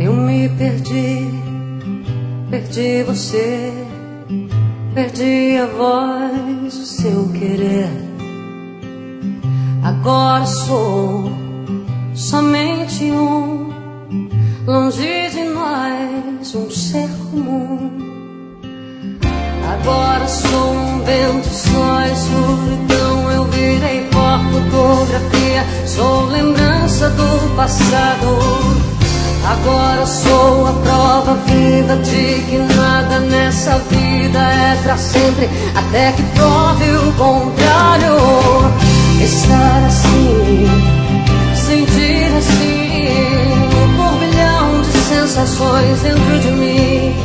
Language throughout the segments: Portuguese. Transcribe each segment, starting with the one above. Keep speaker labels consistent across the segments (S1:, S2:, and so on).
S1: Eu me perdi, perdi você, perdi a voz, o seu querer. Agora sou somente um, longe de nós, um ser comum. Agora sou um vento só, escuridão. Eu virei pó, fotografia, sou lembrança do passado. Agora sou a prova viva de que nada nessa vida é pra sempre, até que prove o contrário. Estar assim, sentir assim, um turbilhão de sensações dentro de mim.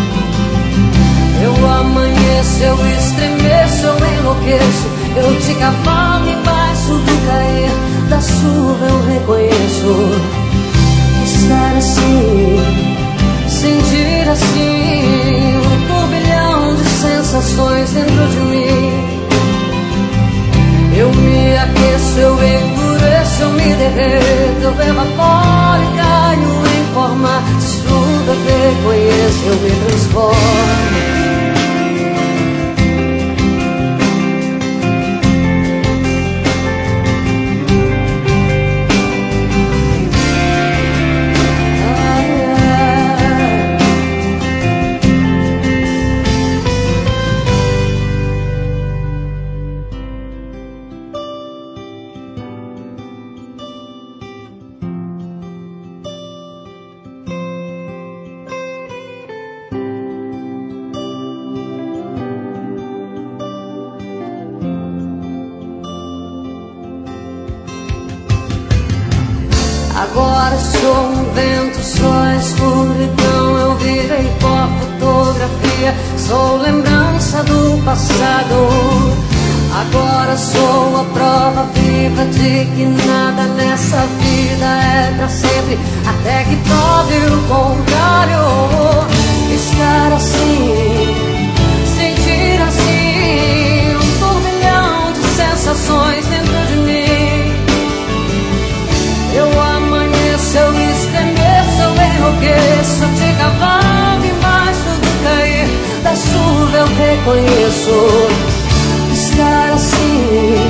S1: Eu amanheço, eu estremeço, eu enlouqueço, eu te cavalo embaixo do cair da chuva, eu reconheço. Estar assim, sentir assim, um turbilhão de sensações dentro de mim. Eu me aqueço, eu endureço, eu me derreto, eu evaporo e caio em forma de chuva, eu reconheço, eu me transformo. Agora sou um vento, só escuridão. Eu virei pó, fotografia, sou lembrança do passado. Agora sou a prova viva de que nada nessa vida é pra sempre, até que prove o contrário. Estar assim, sentir assim, um turbilhão de sensações dentro de mim. Eu amanheço, eu estremeço, eu enlouqueço, eu te cavalo embaixo do cair da chuva, eu reconheço. Estar assim,